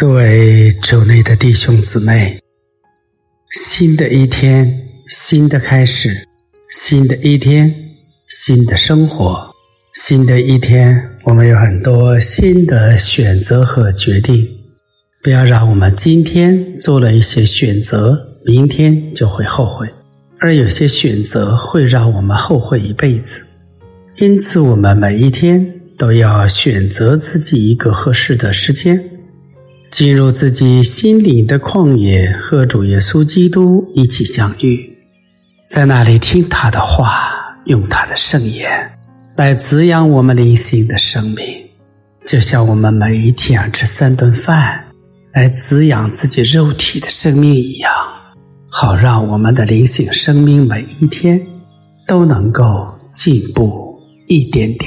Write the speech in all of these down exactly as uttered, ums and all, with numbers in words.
各位主内的弟兄姊妹，新的一天，新的开始，新的一天，新的生活，新的一天，我们有很多新的选择和决定。不要让我们今天做了一些选择，明天就会后悔，而有些选择会让我们后悔一辈子。因此我们每一天都要选择自己一个合适的时间，进入自己心灵的旷野，和主耶稣基督一起相遇，在那里听他的话，用他的圣言来滋养我们灵性的生命，就像我们每一天吃三顿饭来滋养自己肉体的生命一样，好让我们的灵性生命每一天都能够进步一点点。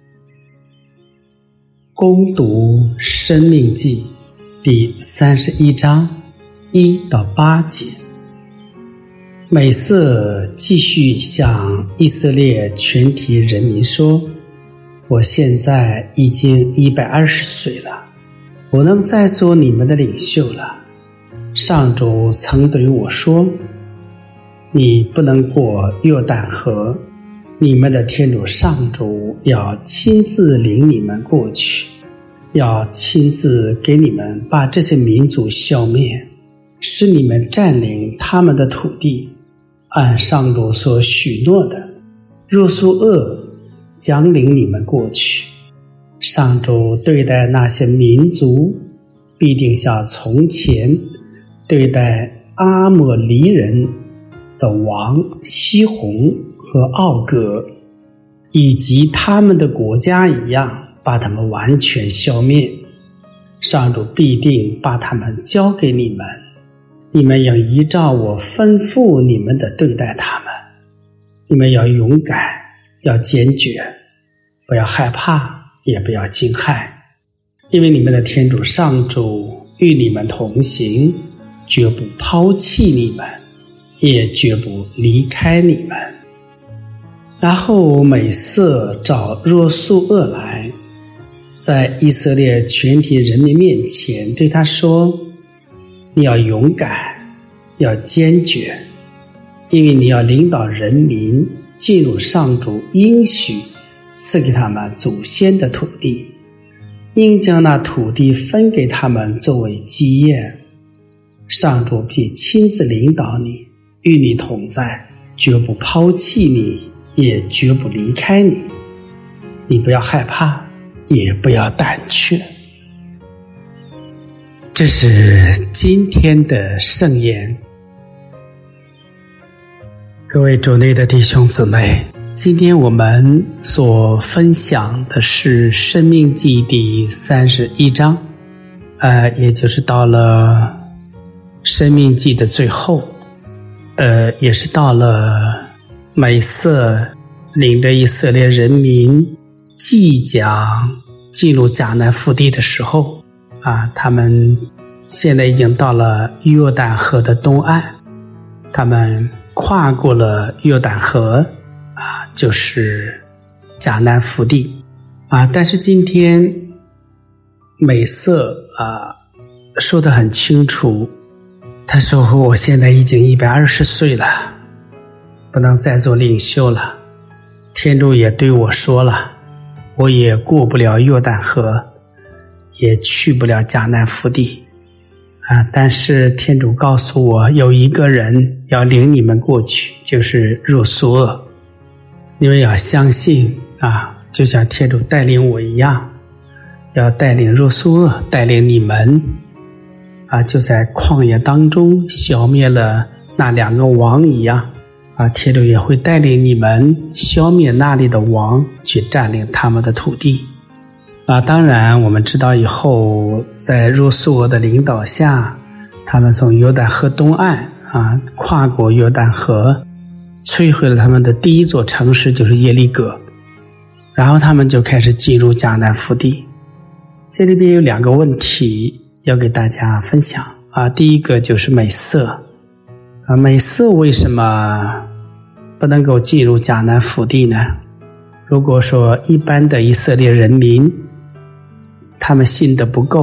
攻读申命记第三十一章一到八节。美色继续向以色列全体人民说，我现在已经一百二十岁了，不能再做你们的领袖了。上主曾对我说，你不能过约旦河，你们的天主上主要亲自领你们过去，要亲自给你们把这些民族消灭，使你们占领他们的土地，按上主所许诺的，若苏厄将领你们过去。上主对待那些民族，必定像从前对待阿摩黎人的王西宏和奥格以及他们的国家一样，把他们完全消灭。上主必定把他们交给你们，你们要依照我吩咐你们的对待他们。你们要勇敢，要坚决，不要害怕，也不要惊骇，因为你们的天主上主与你们同行，绝不抛弃你们，也绝不离开你们。然后美色找若苏厄来，在以色列全体人民面前对他说，你要勇敢，要坚决，因为你要领导人民进入上主应许赐给他们祖先的土地，应将那土地分给他们作为基业。上主必亲自领导你，与你同在，绝不抛弃你，也绝不离开你。你不要害怕，也不要胆怯。这是今天的圣言。各位主内的弟兄姊妹，今天我们所分享的是申命记第三十一章，呃，也就是到了申命记的最后，呃，也是到了美色领着以色列人民即将进入迦南腹地的时候啊，他们现在已经到了约旦河的东岸，他们跨过了约旦河啊，就是迦南腹地啊。但是今天美色啊说得很清楚，他说我现在已经一百二十岁了，不能再做领袖了。天主也对我说了，我也过不了约旦河，也去不了迦南腹地啊！但是天主告诉我，有一个人要领你们过去，就是若苏厄。你们要相信啊，就像天主带领我一样，要带领若苏厄，带领你们啊，就在旷野当中消灭了那两个王一样啊，天主也会带领你们消灭那里的王，去占领他们的土地啊。当然我们知道以后在若苏厄的领导下，他们从约旦河东岸啊跨过约旦河，摧毁了他们的第一座城市，就是耶利哥，然后他们就开始进入迦南腹地。这里边有两个问题要给大家分享啊。第一个就是美色啊，美色为什么不能够进入迦南腹地呢？如果说一般的以色列人民他们信得不够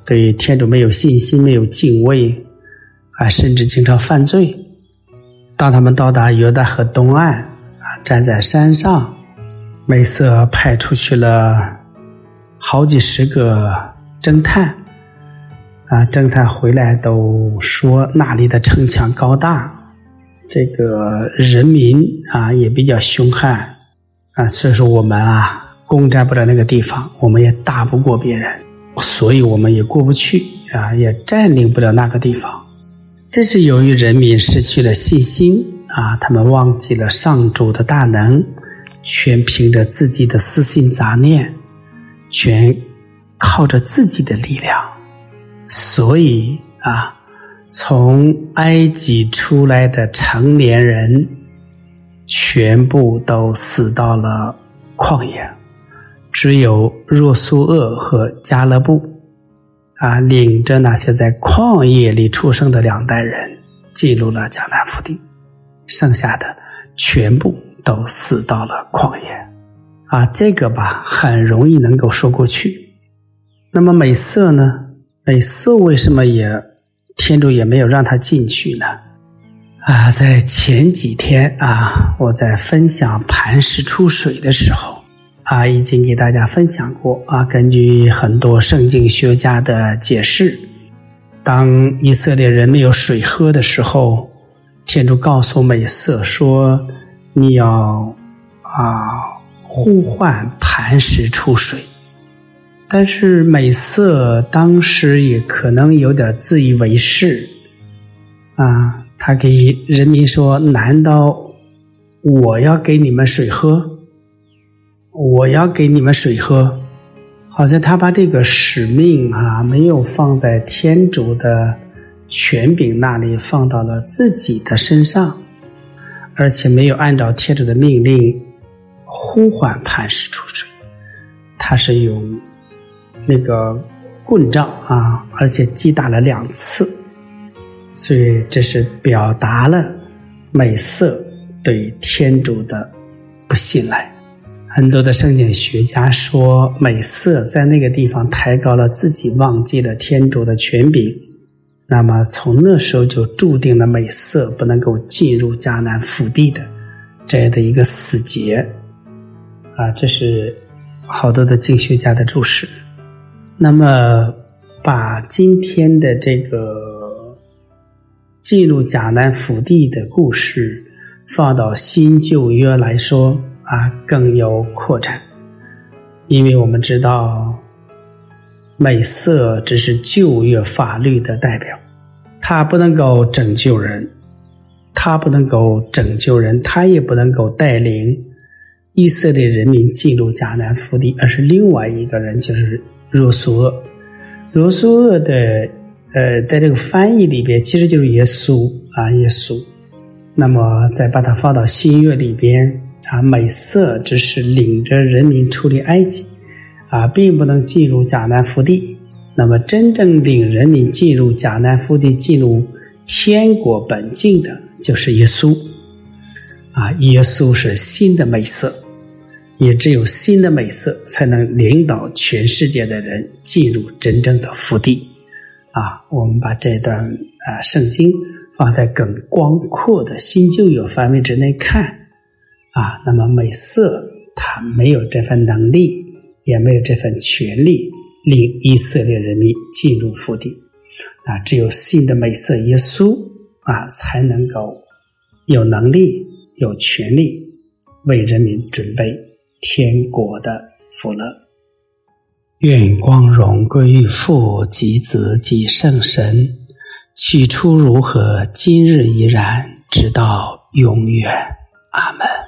对天主没有信心，没有敬畏，啊，甚至经常犯罪。当他们到达约旦河东岸，啊，站在山上，美色派出去了好几十个侦探，啊，侦探回来都说那里的城墙高大，这个人民啊也比较凶悍，啊，所以说我们啊攻占不了那个地方，我们也打不过别人，所以我们也过不去啊，也占领不了那个地方。这是由于人民失去了信心啊，他们忘记了上主的大能，全凭着自己的私心杂念，全靠着自己的力量。所以啊，从埃及出来的成年人全部都死到了旷野，只有若苏厄和加勒布啊，领着那些在旷野里出生的两代人进入了迦南福地，剩下的全部都死到了旷野啊，这个吧很容易能够说过去。那么美色呢？美色为什么也天主也没有让他进去呢？啊，在前几天啊，我在分享磐石出水的时候啊，已经给大家分享过啊。根据很多圣经学家的解释，当以色列人没有水喝的时候，天主告诉美色说：“你要啊呼唤磐石出水。”但是美色当时也可能有点自以为是啊，他给人民说：“难道我要给你们水喝？我要给你们水喝？”好像他把这个使命啊没有放在天主的权柄那里，放到了自己的身上，而且没有按照天主的命令呼唤磐石出水。他是用那个棍杖啊，而且击打了两次，所以这是表达了美色对天主的不信赖。很多的圣经学家说，美色在那个地方抬高了自己，忘记了天主的权柄，那么从那时候就注定了美色不能够进入迦南福地的这样的一个死结啊，这是好多的经学家的注释。那么把今天的这个进入迦南福地的故事放到新旧约来说啊，更有扩展。因为我们知道美色只是旧约法律的代表，它不能够拯救人，它不能够拯救人，它也不能够带领以色列人民进入迦南福地，而是另外一个人，就是若苏厄。若苏厄的呃，在这个翻译里边其实就是耶稣啊，耶稣。那么再把它放到新约里边啊，美色只是领着人民出离埃及啊，并不能进入迦南福地。那么真正领人民进入迦南福地，进入天国本境的就是耶稣啊，耶稣是新的美色，也只有新的美色才能领导全世界的人进入真正的福地啊。我们把这段啊圣经放在更广阔的新旧约范围之内看啊，那么美色他没有这份能力，也没有这份权利领以色列人民进入福地啊，只有新的美色耶稣啊，才能够有能力有权利为人民准备天国的福乐。愿光荣归于父及子及圣神，起初如何，今日依然，直到永远。阿们。